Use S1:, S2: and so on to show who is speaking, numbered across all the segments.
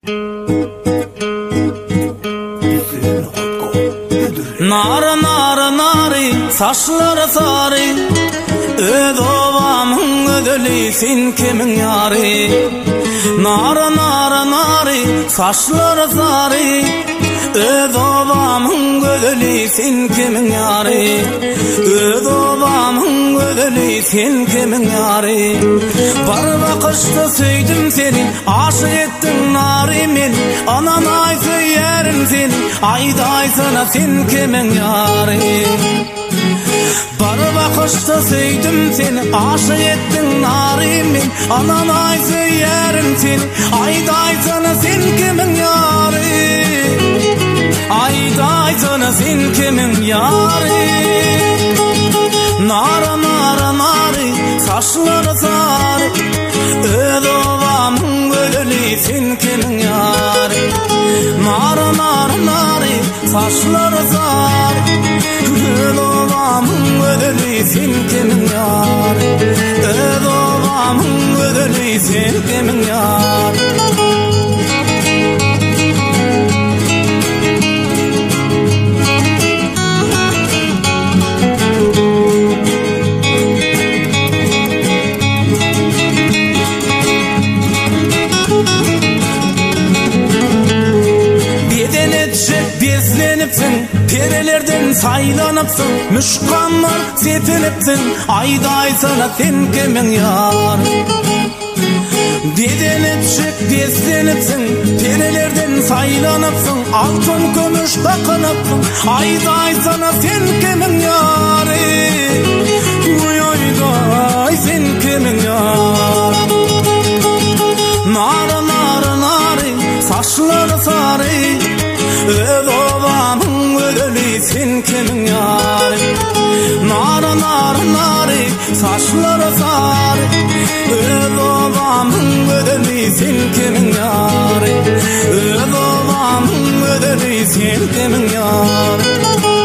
S1: Nara nara nari, saçları sarı, öz ovamın ödülü sen kimin yari. Nara nara nari, saçları sarı, öz ovamın ödülü sen kimin yari. Öz ovamın ödülü sen kimin yari. Var bakışta söydüm seni, aşık ettim nari men. Anan ay söylerim seni, ayday sana sen kimin yari. Var bakışta söydüm seni, aşık ettim nari men. Anan ay söylerim seni, ayday sana sen kimin yari. Ayday sana sen kimin yari. Nara nara nari, saçları sarı, öz ovamın ödülü sen kimin yari. Nara nara nari, saçları sarı, öz ovamın ödülü sen kimin yari. Öz ovamın ödülü sen kimin yari. Bezlenipsin, perelerden saylanıpsın, müşkamlar sepinipsin, ayday sana sen kimin yar. Bedenipşik bezlenipsin, perelerden saylanıpsın, altın kömüş takınıpsın, ayday sana sen kimin yar. Uy ayday sen kimin yar. Nara nara nari, saçları sarı, öz ovamın ödülü sen kimin yari. Nara nara nari, saçları sarı, öz ovamın ödülü sen kimin yari. Öz ovamın ödülü sen kimin yari.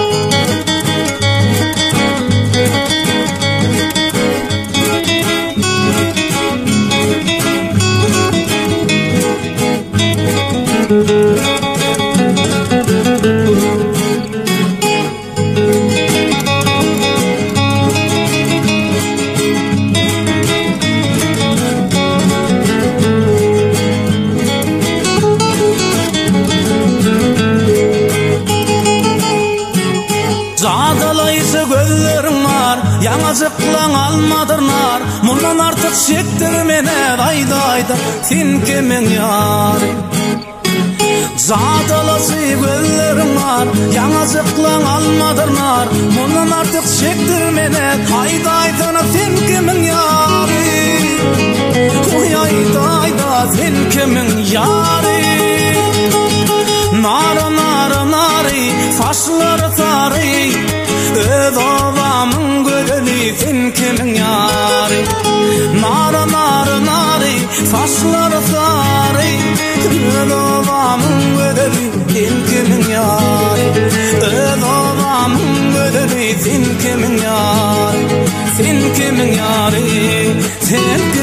S1: Jadalayışı gözlerim var, yanacıklan almadırlar. Bundan artık çektirmene dayda sen kimin yari. Jadalayışı gözlerim var, yanacıklan almadırlar. Bundan artık çektirmene dayda sen kimin yari. Uy ayda sen kimin yari. Nara nara nari, saçları sarı, öz ovamın ödülü sen kimin yari. Nara nara nari, saçları sarı, öz ovamın ödülü sen kimin yari. Öz ovamın ödülü sen kimin yari. Sen kimin yari, sen kimin